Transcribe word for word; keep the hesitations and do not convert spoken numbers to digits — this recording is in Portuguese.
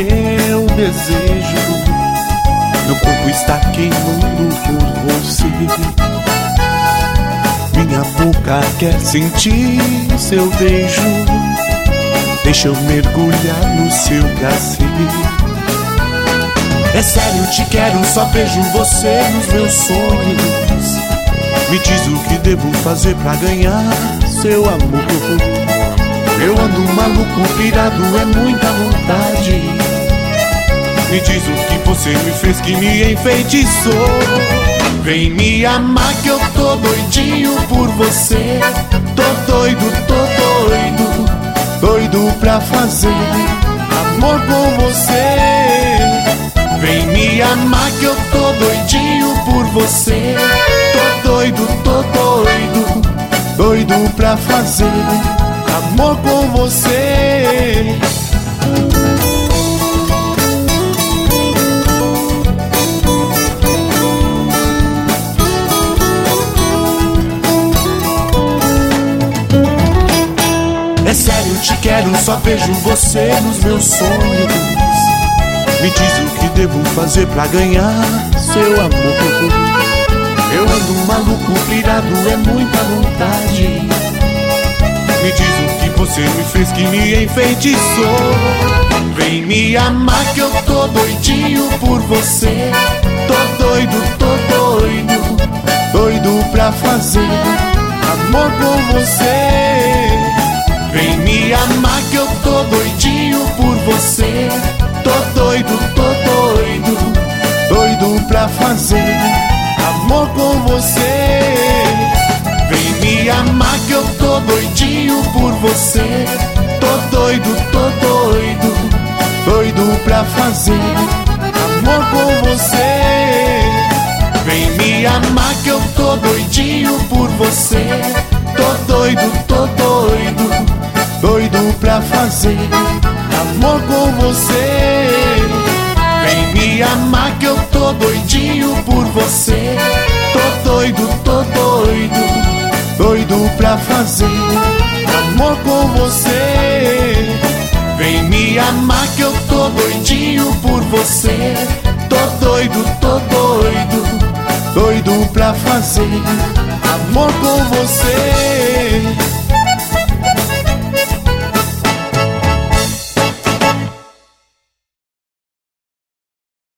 meu desejo. Meu corpo está queimando por você. Minha boca quer sentir seu beijo. Deixa eu mergulhar no seu prazer. É sério, te quero, só vejo você nos meus sonhos. Me diz o que devo fazer pra ganhar seu amor. Eu ando maluco, pirado, é muita vontade. Me diz o que você me fez que me enfeitiçou. Vem me amar que eu tô doidinho por você. Tô doido, tô doido, doido pra fazer amor com você. Vem me amar que eu tô doidinho por você. Tô doido, tô doido, doido pra fazer amor com você. É sério, te quero, só vejo você nos meus sonhos. Me diz o que devo fazer pra ganhar seu amor. Eu ando maluco, pirado, é muita vontade. Me diz o que você me fez que me enfeitiçou. Vem me amar que eu tô doidinho por você. Tô doido, tô doido, doido pra fazer amor com você. Vem me amar que eu tô doidinho por você. Tô doido, tô doido, doido pra fazer amor com você. Vem me amar que eu tô doidinho por você. Tô doido, tô doido, doido pra fazer amor com você. Vem me amar que eu tô doidinho por você. Tô doido, tô doido, doido pra fazer amor com você. Vem me amar que eu tô doidinho por você. Tô doido, tô doido, doido pra fazer amor com você. Vem me amar que eu tô doidinho por você. Tô doido, tô doido, doido pra fazer amor com você.